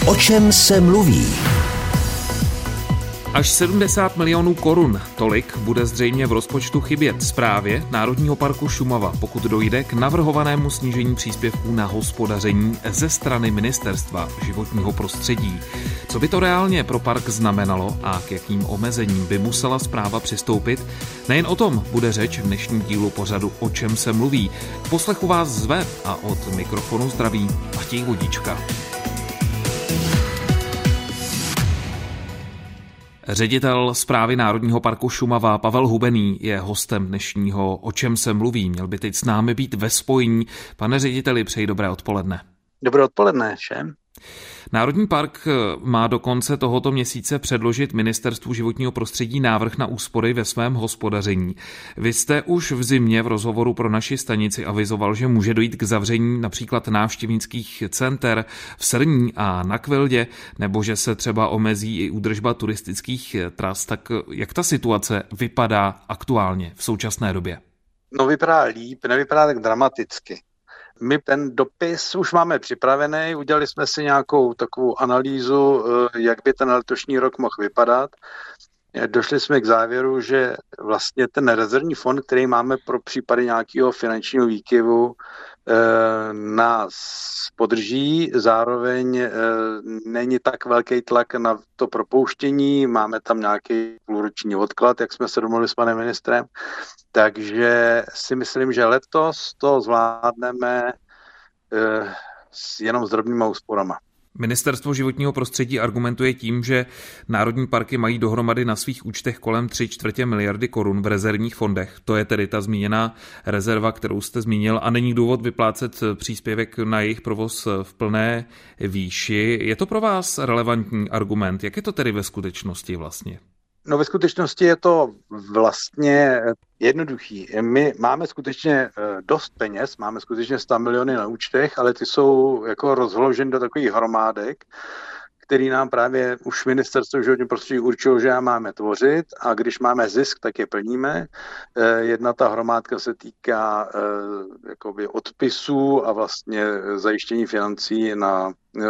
O čem se mluví? Až 70 milionů korun, tolik bude zřejmě v rozpočtu chybět správě Národního parku Šumava, pokud dojde k navrhovanému snížení příspěvků na hospodaření ze strany Ministerstva životního prostředí. Co by to reálně pro park znamenalo a k jakým omezením by musela správa přistoupit? Nejen o tom bude řeč v dnešním dílu pořadu O čem se mluví. K poslechu vás zve a od mikrofonu zdraví Matěj Vodička. Ředitel správy Národního parku Šumava Pavel Hubený je hostem dnešního O čem se mluví. Měl by teď s námi být ve spojení. Pane řediteli, přeji dobré odpoledne. Dobré odpoledne všem. Národní park má do konce tohoto měsíce předložit Ministerstvu životního prostředí návrh na úspory ve svém hospodaření. Vy jste už v zimě v rozhovoru pro naši stanici avizoval, že může dojít k zavření například návštěvnických center v Srní a na Kvildě, nebo že se třeba omezí i údržba turistických tras. Tak jak ta situace vypadá aktuálně v současné době? No vypadá líp, nevypadá tak dramaticky. My ten dopis už máme připravený, udělali jsme si nějakou takovou analýzu, jak by ten letošní rok mohl vypadat. Došli jsme k závěru, že vlastně ten rezervní fond, který máme pro případy nějakého finančního výkyvu, nás podrží, zároveň není tak velký tlak na to propouštění, máme tam nějaký půlroční odklad, jak jsme se domluvili s panem ministrem, takže si myslím, že letos to zvládneme jenom s drobnýma úsporama. Ministerstvo životního prostředí argumentuje tím, že národní parky mají dohromady na svých účtech kolem 3/4 miliardy korun v rezervních fondech. To je tedy ta zmíněná rezerva, kterou jste zmínil, a není důvod vyplácet příspěvek na jejich provoz v plné výši. Je to pro vás relevantní argument? Jak je to tedy ve skutečnosti vlastně? No ve skutečnosti je to vlastně jednoduchý. My máme skutečně dost peněz, máme skutečně 100 miliony na účtech, ale ty jsou jako rozloženy do takových hromádek, který nám právě už Ministerstvo životního prostředí určilo, že máme tvořit, a když máme zisk, tak je plníme. Jedna ta hromádka se týká jakoby odpisů a vlastně zajištění financí na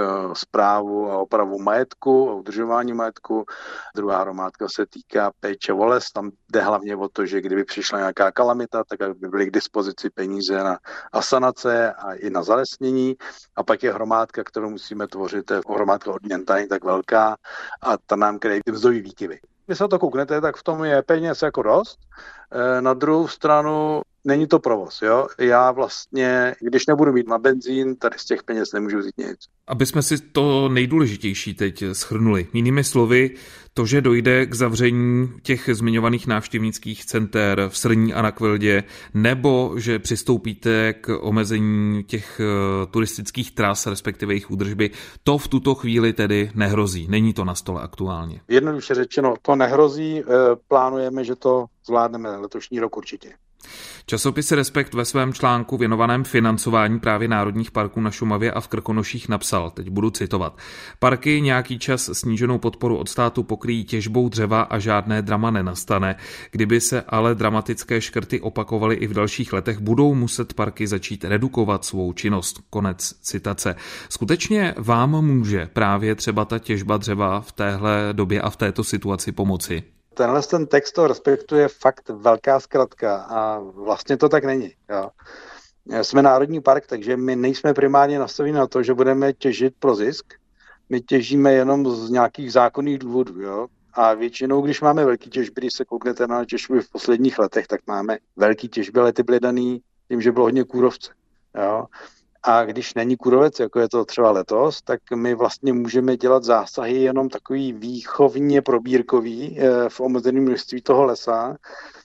správu a opravu majetku a udržování majetku. Druhá hromádka se týká péče o les. Tam jde hlavně o to, že kdyby přišla nějaká kalamita, tak by byly k dispozici peníze na asanace a i na zalesnění. A pak je hromádka, kterou musíme tvořit, to je hromádka odměn, ta není tak velká a ta nám kryje ty mzdový výkyvy. Když se to kouknete, tak v tom je peněz jako dost. Na druhou stranu není to provoz. Jo? Já vlastně, když nebudu mít na benzín, tady z těch peněz nemůžu vzít nic. Aby jsme si to nejdůležitější teď shrnuli. Jinými slovy, to, že dojde k zavření těch zmiňovaných návštěvnických center v Srní a na Kvildě, nebo že přistoupíte k omezení těch turistických tras, respektive jejich údržby, to v tuto chvíli tedy nehrozí. Není to na stole aktuálně. Jednoduše řečeno, to nehrozí. Plánujeme, že to zvládneme letošní rok určitě. Časopis Respekt ve svém článku věnovaném financování právě národních parků na Šumavě a v Krkonoších napsal, teď budu citovat: parky nějaký čas sníženou podporu od státu pokryjí těžbou dřeva a žádné drama nenastane. Kdyby se ale dramatické škrty opakovaly i v dalších letech, budou muset parky začít redukovat svou činnost. Konec citace. Skutečně vám může právě třeba ta těžba dřeva v téhle době a v této situaci pomoci? Ten text to respektuje fakt velká zkratka a vlastně to tak není. Jo. Jsme národní park, takže my nejsme primárně nastaveni na to, že budeme těžit pro zisk. My těžíme jenom z nějakých zákonných důvodů. Jo. A většinou, když máme velký těžby, když se kouknete na těžby v posledních letech, tak máme velký těžby, ale ty byly daný tím, že bylo hodně kůrovce. Jo. A když není kůrovec, jako je to třeba letos, tak my vlastně můžeme dělat zásahy jenom takový výchovně probírkový v omezeném množství toho lesa,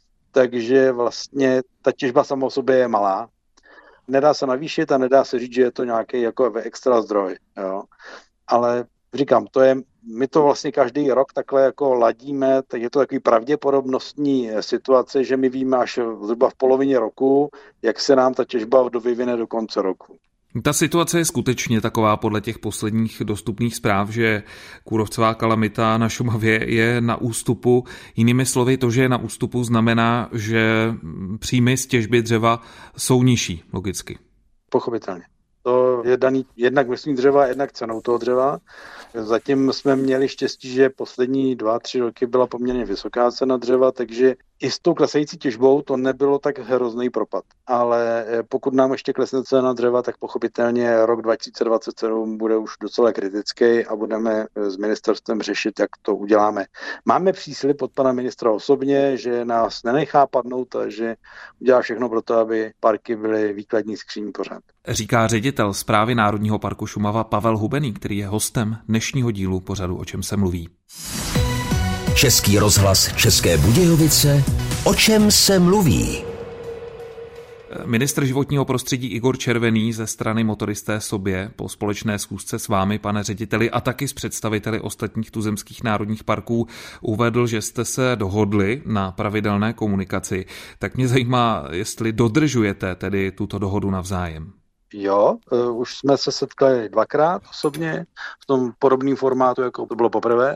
takže vlastně ta těžba sama o sobě je malá. Nedá se navýšit a nedá se říct, že je to nějaký jako extra zdroj. Jo. Ale říkám, my to vlastně každý rok takhle jako ladíme, tak je to takový pravděpodobnostní situace, že my víme až zhruba v polovině roku, jak se nám ta těžba dovyvine do konce roku. Ta situace je skutečně taková podle těch posledních dostupných zpráv, že kůrovcová kalamita na Šumavě je na ústupu. Jinými slovy, to, že je na ústupu, znamená, že příjmy z těžby dřeva jsou nižší, logicky. Pochopitelně. To je daný jednak množstvím dřeva, jednak cenou toho dřeva. Zatím jsme měli štěstí, že poslední 2-3 roky byla poměrně vysoká cena dřeva, takže i s tou klesající těžbou to nebylo tak hrozný propad. Ale pokud nám ještě klesne cena dřeva, tak pochopitelně rok 2027 bude už docela kritický a budeme s ministerstvem řešit, jak to uděláme. Máme příslib od pana ministra osobně, že nás nenechá padnout a že udělá všechno pro to, aby parky byly výkladní skříní pořád. Říká ředitel Správy Národního parku Šumava Pavel Hubený, který je hostem dnešního dílu pořadu O čem se mluví. Český rozhlas České Budějovice. O čem se mluví? Ministr životního prostředí Igor Červený ze strany Motoristé sobě po společné schůzce s vámi, pane řediteli, a taky s představiteli ostatních tuzemských národních parků uvedl, že jste se dohodli na pravidelné komunikaci. Tak mě zajímá, jestli dodržujete tedy tuto dohodu navzájem. Jo, už jsme se setkali 2krát osobně v tom podobném formátu, jako to bylo poprvé.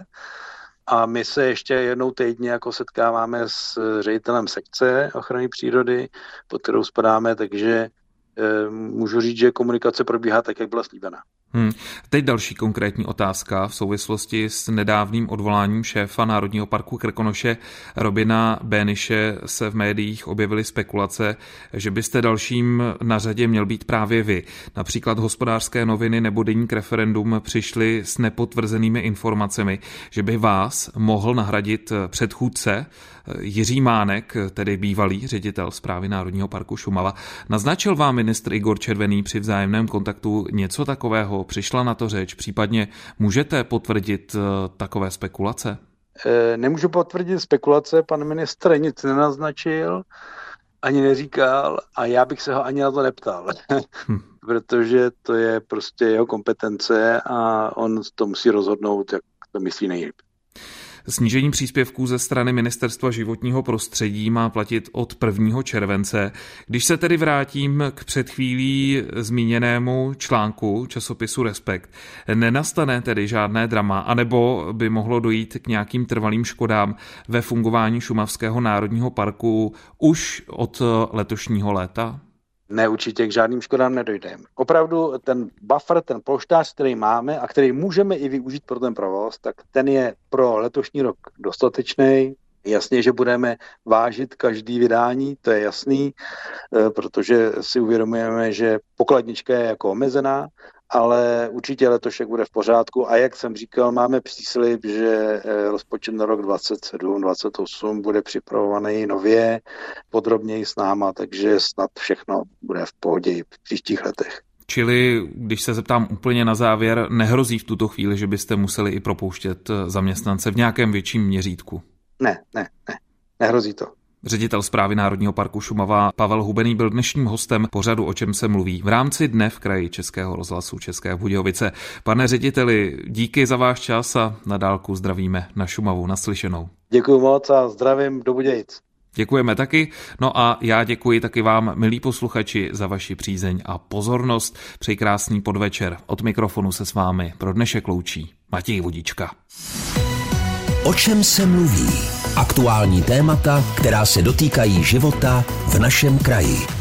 A my se ještě jednou týdně jako setkáváme s ředitelem sekce ochrany přírody, pod kterou spadáme, takže můžu říct, že komunikace probíhá tak, jak byla slíbena. Teď další konkrétní otázka v souvislosti s nedávným odvoláním šéfa Národního parku Krkonoše Robina Béniše se v médiích objevily spekulace, že byste dalším na řadě měl být právě vy. Například Hospodářské noviny nebo Deník Referendum přišly s nepotvrzenými informacemi, že by vás mohl nahradit předchůdce Jiří Mánek, tedy bývalý ředitel Správy Národního parku Šumava. Naznačil vám ministr Igor Červený při vzájemném kontaktu něco takového? Přišla na to řeč? Případně můžete potvrdit takové spekulace? Nemůžu potvrdit spekulace, pan ministr nic nenaznačil, ani neříkal a já bych se ho ani na to neptal, protože to je prostě jeho kompetence a on to musí rozhodnout, jak to myslí nejlépe. Snížení příspěvků ze strany Ministerstva životního prostředí má platit od 1. července. Když se tedy vrátím k před chvílí zmíněnému článku časopisu Respekt, nenastane tedy žádné drama, anebo by mohlo dojít k nějakým trvalým škodám ve fungování Šumavského národního parku už od letošního léta? Ne, určitě k žádným škodám nedojdeme. Opravdu ten buffer, ten polštář, který máme a který můžeme i využít pro ten provoz, tak ten je pro letošní rok dostatečný. Jasně, že budeme vážit každý vydání, to je jasný, protože si uvědomujeme, že pokladnička je jako omezená, ale určitě letošek bude v pořádku a jak jsem říkal, máme příslib, že rozpočet na rok 27-28 bude připravovaný nově, podrobněji s náma, takže snad všechno bude v pohodě i v příštích letech. Čili, když se zeptám úplně na závěr, nehrozí v tuto chvíli, že byste museli i propouštět zaměstnance v nějakém větším měřítku? Ne, nehrozí to. Ředitel Správy Národního parku Šumava Pavel Hubený byl dnešním hostem pořadu O čem se mluví v rámci Dne v kraji Českého rozhlasu České Budějovice. Pane řediteli, díky za váš čas a na dálku zdravíme na Šumavu. Naslyšenou. Děkuji moc a zdravím do Budějic. Děkujeme taky, no a já děkuji taky vám, milí posluchači, za vaši přízeň a pozornost. Přeji krásný podvečer. Od mikrofonu se s vámi pro dnešek loučí Matěj Vodička. O čem se mluví? Aktuální témata, která se dotýkají života v našem kraji.